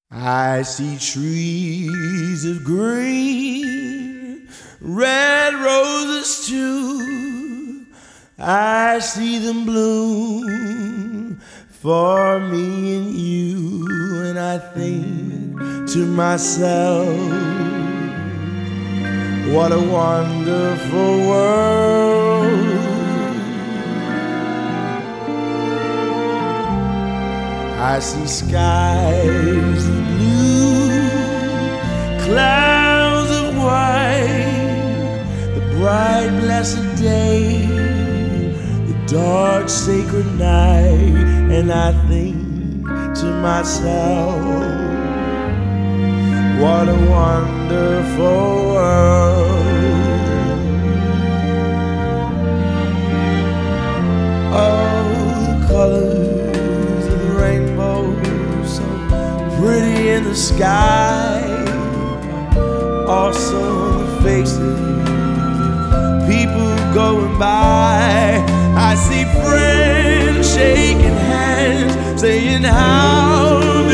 I see trees of green, red roses too. I see them bloom for me and you, and I think to myself, what a wonderful world. I see skies of blue, clouds of white, the bright blessed day, the dark sacred night, and I think to myself, what a wonderful world. Oh, colors pretty in the sky, also on the faces of people going by. I see friends shaking hands, saying how